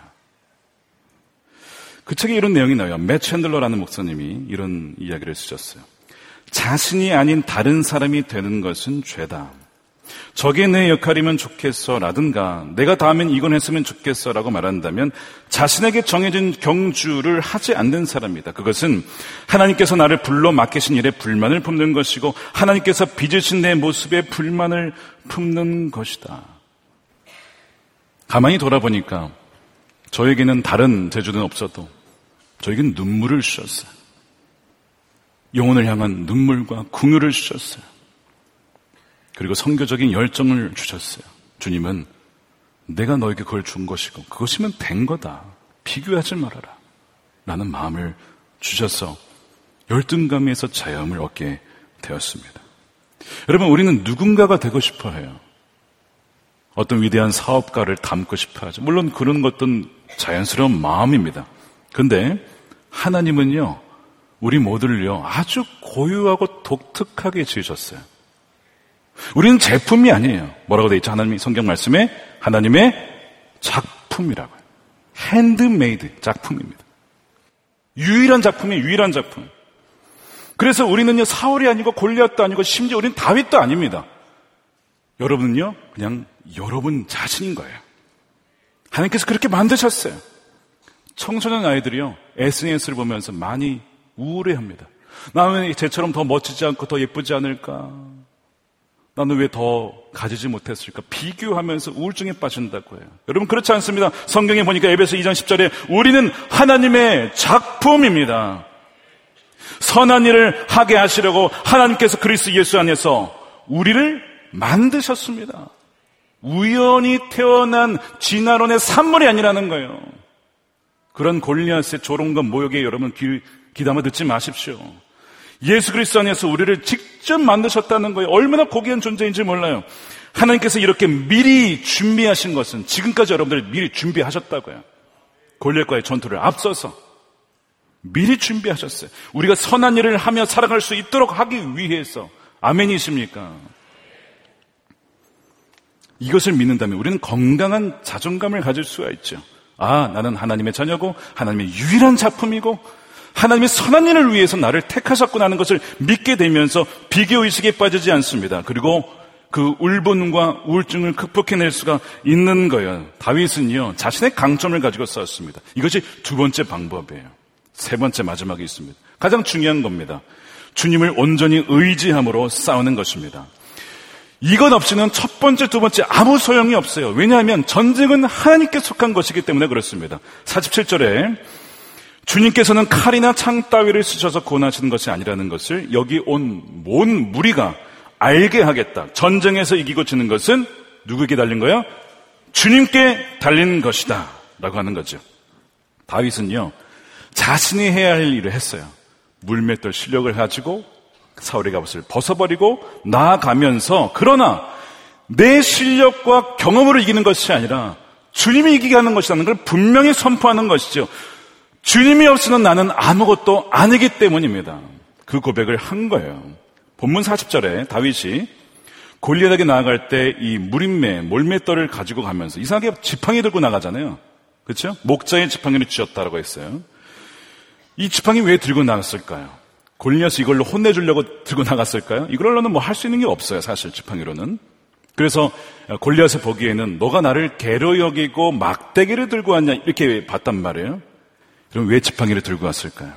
그 책에 이런 내용이 나와요. 맷 챈들러라는 목사님이 이런 이야기를 쓰셨어요. 자신이 아닌 다른 사람이 되는 것은 죄다. 저게 내 역할이면 좋겠어 라든가 내가 다음엔 이건 했으면 좋겠어 라고 말한다면 자신에게 정해진 경주를 하지 않는 사람이다. 그것은 하나님께서 나를 불러 맡기신 일에 불만을 품는 것이고 하나님께서 빚으신 내 모습에 불만을 품는 것이다. 가만히 돌아보니까 저에게는 다른 재주는 없어도 저에게는 눈물을 주셨어요. 영혼을 향한 눈물과 궁유를 주셨어요. 그리고 선교적인 열정을 주셨어요. 주님은 내가 너에게 그걸 준 것이고 그것이면 된 거다. 비교하지 말아라. 라는 마음을 주셔서 열등감에서 자유함을 얻게 되었습니다. 여러분, 우리는 누군가가 되고 싶어 해요. 어떤 위대한 사업가를 닮고 싶어 하죠. 물론 그런 것도 자연스러운 마음입니다. 그런데 하나님은요, 우리 모두를요 아주 고유하고 독특하게 지으셨어요. 우리는 제품이 아니에요. 뭐라고 되어 있죠? 하나님 성경 말씀에 하나님의 작품이라고요. 핸드메이드 작품입니다. 유일한 작품이 유일한 작품. 그래서 우리는요 사울이 아니고 골리앗도 아니고 심지어 우리는 다윗도 아닙니다. 여러분은요 그냥 여러분 자신인 거예요. 하나님께서 그렇게 만드셨어요. 청소년 아이들이요 에스엔에스를 보면서 많이 우울해합니다. 나는 쟤처럼 더 멋지지 않고 더 예쁘지 않을까? 나는 왜 더 가지지 못했을까? 비교하면서 우울증에 빠진다고 해요. 여러분 그렇지 않습니다. 성경에 보니까 에베소 이 장 십 절에 우리는 하나님의 작품입니다. 선한 일을 하게 하시려고 하나님께서 그리스도 예수 안에서 우리를 만드셨습니다. 우연히 태어난 진화론의 산물이 아니라는 거예요. 그런 골리앗의 조롱과 모욕에 여러분 귀, 귀담아 듣지 마십시오. 예수 그리스도 안에서 우리를 직접 만드셨다는 거예요. 얼마나 고귀한 존재인지 몰라요. 하나님께서 이렇게 미리 준비하신 것은 지금까지 여러분들 미리 준비하셨다고요. 골리앗과의 전투를 앞서서 미리 준비하셨어요. 우리가 선한 일을 하며 살아갈 수 있도록 하기 위해서. 아멘이십니까? 이것을 믿는다면 우리는 건강한 자존감을 가질 수가 있죠. 아, 나는 하나님의 자녀고 하나님의 유일한 작품이고 하나님의 선한 일을 위해서 나를 택하셨구나 하는 것을 믿게 되면서 비교의식에 빠지지 않습니다. 그리고 그 울분과 우울증을 극복해낼 수가 있는 거예요. 다윗은요 자신의 강점을 가지고 싸웠습니다. 이것이 두 번째 방법이에요. 세 번째 마지막에 있습니다. 가장 중요한 겁니다. 주님을 온전히 의지함으로 싸우는 것입니다. 이것 없이는 첫 번째, 두 번째 아무 소용이 없어요. 왜냐하면 전쟁은 하나님께 속한 것이기 때문에 그렇습니다. 사십칠 절에 주님께서는 칼이나 창 따위를 쓰셔서 구원하시는 것이 아니라는 것을 여기 온 온 무리가 알게 하겠다. 전쟁에서 이기고 지는 것은 누구에게 달린 거예요? 주님께 달린 것이다 라고 하는 거죠. 다윗은요 자신이 해야 할 일을 했어요. 물맷돌 실력을 가지고 사울의 갑옷을 벗어버리고 나아가면서, 그러나 내 실력과 경험으로 이기는 것이 아니라 주님이 이기게 하는 것이라는 걸 분명히 선포하는 것이죠. 주님이 없으면 나는 아무것도 아니기 때문입니다. 그 고백을 한 거예요. 본문 사십 절에 다윗이 골리앗에게 나아갈 때 이 무림매, 몰맷돌을 가지고 가면서 이상하게 지팡이 들고 나가잖아요. 그렇죠? 목자의 지팡이를 쥐었다라고 했어요. 이 지팡이 왜 들고 나갔을까요? 골리앗이 이걸로 혼내주려고 들고 나갔을까요? 이걸로는 뭐 할 수 있는 게 없어요, 사실 지팡이로는. 그래서 골리앗이 보기에는 너가 나를 개로 여기고 막대기를 들고 왔냐 이렇게 봤단 말이에요. 그럼 왜 지팡이를 들고 왔을까요?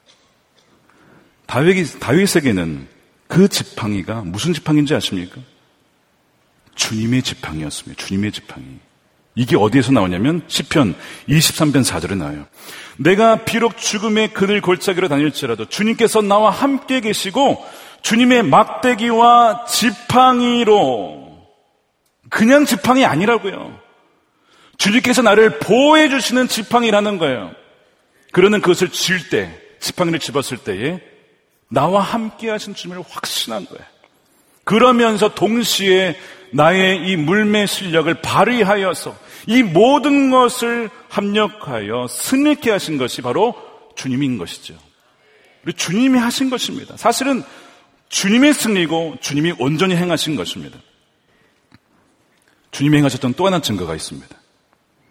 다윗이, 다윗에게는 그 지팡이가 무슨 지팡이인지 아십니까? 주님의 지팡이였습니다. 주님의 지팡이. 이게 어디에서 나오냐면 시편 이십삼 편 사 절에 나와요. 내가 비록 죽음의 그늘 골짜기로 다닐지라도 주님께서 나와 함께 계시고 주님의 막대기와 지팡이로, 그냥 지팡이 아니라고요. 주님께서 나를 보호해 주시는 지팡이라는 거예요. 그러는 그것을 쥘 때, 지팡이를 집었을 때에 나와 함께 하신 주님을 확신한 거예요. 그러면서 동시에 나의 이 물매 실력을 발휘하여서 이 모든 것을 합력하여 승리케 하신 것이 바로 주님인 것이죠. 우리 주님이 하신 것입니다. 사실은 주님의 승리고 주님이 온전히 행하신 것입니다. 주님이 행하셨던 또 하나 증거가 있습니다.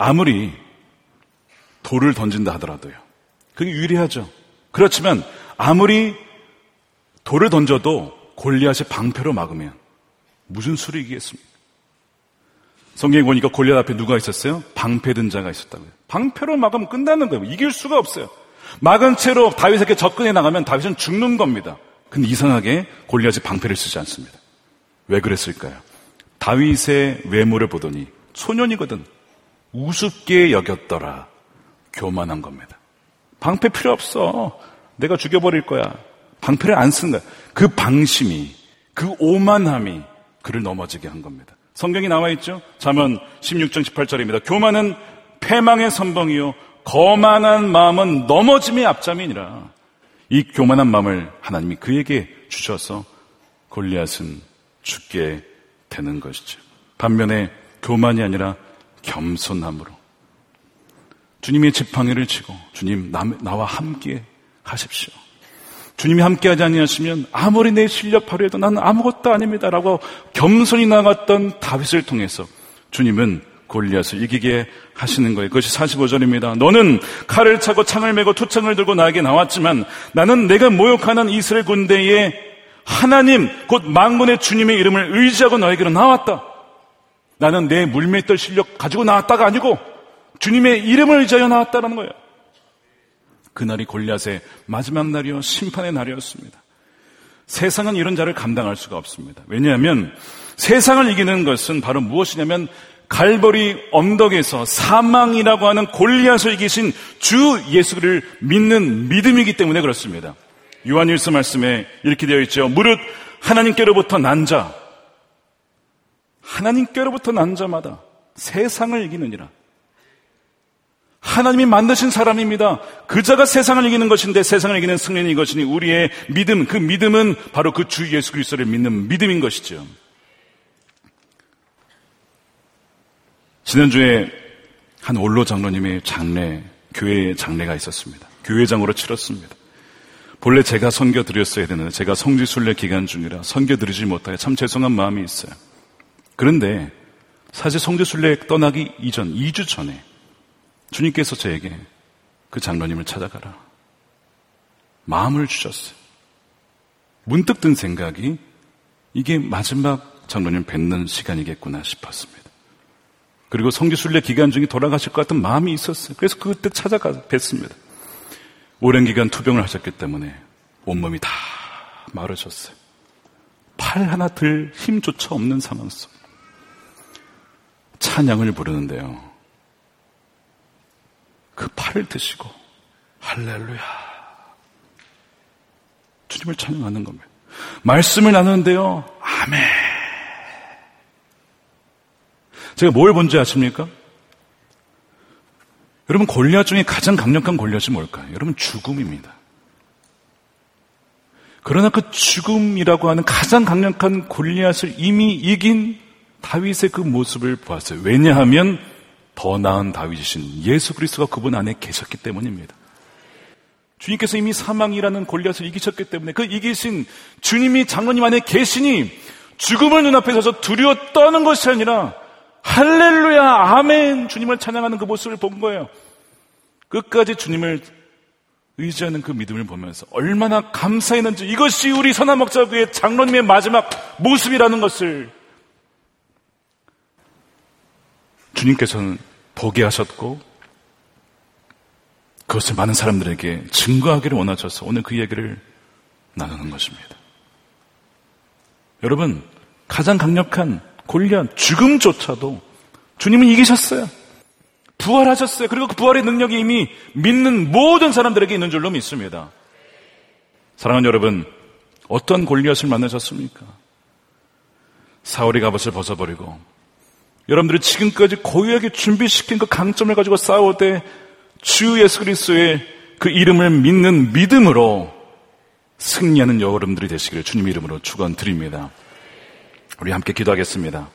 아무리 돌을 던진다 하더라도요. 그게 유리하죠. 그렇지만 아무리 돌을 던져도 골리앗이 방패로 막으면 무슨 수로 이기겠습니까? 성경에 보니까 골리앗 앞에 누가 있었어요? 방패 든 자가 있었다고요. 방패로 막으면 끝나는 거예요. 이길 수가 없어요. 막은 채로 다윗에게 접근해 나가면 다윗은 죽는 겁니다. 근데 이상하게 골리앗이 방패를 쓰지 않습니다. 왜 그랬을까요? 다윗의 외모를 보더니 소년이거든. 우습게 여겼더라. 교만한 겁니다. 방패 필요 없어. 내가 죽여버릴 거야. 방패를 안 쓴 거야. 그 방심이, 그 오만함이 그를 넘어지게 한 겁니다. 성경이 나와 있죠? 잠언 십육 장 십팔 절입니다. 교만은 패망의 선봉이요 거만한 마음은 넘어짐의 앞잠이니라. 이 교만한 마음을 하나님이 그에게 주셔서 골리앗은 죽게 되는 것이죠. 반면에 교만이 아니라 겸손함으로 주님의 지팡이를 치고 주님 나, 나와 함께 하십시오. 주님이 함께하지 아니하시면 아무리 내 실력 발휘해도 나는 아무것도 아닙니다라고 겸손히 나갔던 다윗을 통해서 주님은 골리앗을 이기게 하시는 거예요. 그것이 사십오 절입니다. 너는 칼을 차고 창을 메고 투창을 들고 나에게 나왔지만 나는 내가 모욕하는 이스라엘 군대의 하나님 곧 만군의 주님의 이름을 의지하고 너에게로 나왔다. 나는 내 물맷돌 실력 가지고 나왔다가 아니고 주님의 이름을 의지하여 나왔다는 거예요. 그날이 골리앗의 마지막 날이요 심판의 날이었습니다. 세상은 이런 자를 감당할 수가 없습니다. 왜냐하면 세상을 이기는 것은 바로 무엇이냐면 갈보리 언덕에서 사망이라고 하는 골리앗을 이기신 주 예수를 믿는 믿음이기 때문에 그렇습니다. 요한일서 말씀에 이렇게 되어 있죠. 무릇 하나님께로부터 난 자, 하나님께로부터 난 자마다 세상을 이기느니라. 하나님이 만드신 사람입니다. 그 자가 세상을 이기는 것인데 세상을 이기는 승리는 이것이니 우리의 믿음, 그 믿음은 바로 그 주 예수 그리스도를 믿는 믿음인 것이죠. 지난주에 한 원로 장로님의 장례, 교회 장례가 있었습니다. 교회장으로 치렀습니다. 본래 제가 선교 드렸어야 되는데 제가 성지순례 기간 중이라 선교 드리지 못하여 참 죄송한 마음이 있어요. 그런데 사실 성지순례 떠나기 이전 이 주 전에 주님께서 저에게 그 장로님을 찾아가라 마음을 주셨어요. 문득 든 생각이 이게 마지막 장로님 뵙는 시간이겠구나 싶었습니다. 그리고 성지순례 기간 중에 돌아가실 것 같은 마음이 있었어요. 그래서 그때 찾아가 뵀습니다. 오랜 기간 투병을 하셨기 때문에 온몸이 다 마르셨어요. 팔 하나 들 힘조차 없는 상황 속 찬양을 부르는데요. 그 팔을 드시고 할렐루야 주님을 찬양하는 겁니다. 말씀을 나누는데요. 아멘. 제가 뭘 본지 아십니까? 여러분 골리앗 중에 가장 강력한 골리앗이 뭘까요? 여러분 죽음입니다. 그러나 그 죽음이라고 하는 가장 강력한 골리앗을 이미 이긴 다윗의 그 모습을 보았어요. 왜냐하면 더 나은 다윗이신 예수 그리스도가 그분 안에 계셨기 때문입니다. 주님께서 이미 사망이라는 골리앗을 이기셨기 때문에 그 이기신 주님이 장로님 안에 계시니 죽음을 눈앞에 서서 두려워 떠는 것이 아니라 할렐루야 아멘 주님을 찬양하는 그 모습을 본 거예요. 끝까지 주님을 의지하는 그 믿음을 보면서 얼마나 감사했는지 이것이 우리 선한목자교회 장로님의 마지막 모습이라는 것을 주님께서는 보게 하셨고 그것을 많은 사람들에게 증거하기를 원하셔서 오늘 그 얘기를 나누는 것입니다. 여러분 가장 강력한 골리앗 죽음조차도 주님은 이기셨어요. 부활하셨어요. 그리고 그 부활의 능력이 이미 믿는 모든 사람들에게 있는 줄로 믿습니다. 사랑하는 여러분, 어떤 골리앗을 만나셨습니까? 사울이 갑옷을 벗어버리고 여러분들이 지금까지 고유하게 준비시킨 그 강점을 가지고 싸울 때 주 예수 그리스도의 그 이름을 믿는 믿음으로 승리하는 여러분들이 되시기를 주님 이름으로 축원드립니다. 우리 함께 기도하겠습니다.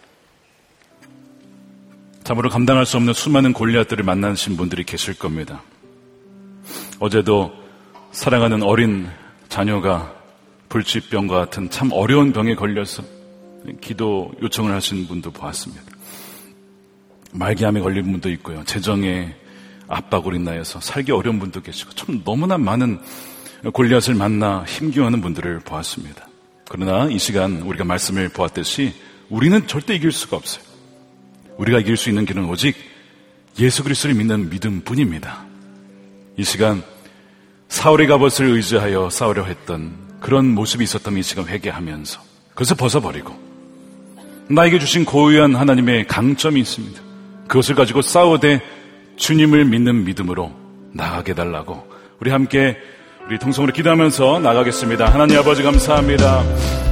참으로 감당할 수 없는 수많은 골리앗들을 만나신 분들이 계실 겁니다. 어제도 사랑하는 어린 자녀가 불치병과 같은 참 어려운 병에 걸려서 기도 요청을 하신 분도 보았습니다. 말기암에 걸린 분도 있고요. 재정에 압박으로 인하여서 살기 어려운 분도 계시고 참 너무나 많은 골리앗을 만나 힘겨워하는 분들을 보았습니다. 그러나 이 시간 우리가 말씀을 보았듯이 우리는 절대 이길 수가 없어요. 우리가 이길 수 있는 길은 오직 예수 그리스도를 믿는 믿음뿐입니다. 이 시간 사울의 갑옷을 의지하여 싸우려 했던 그런 모습이 있었다면 이 시간 회개하면서 그것을 벗어버리고 나에게 주신 고유한 하나님의 강점이 있습니다. 그것을 가지고 싸우되 주님을 믿는 믿음으로 나가게 달라고 우리 함께 우리 통성으로 기도하면서 나가겠습니다. 하나님 아버지 감사합니다.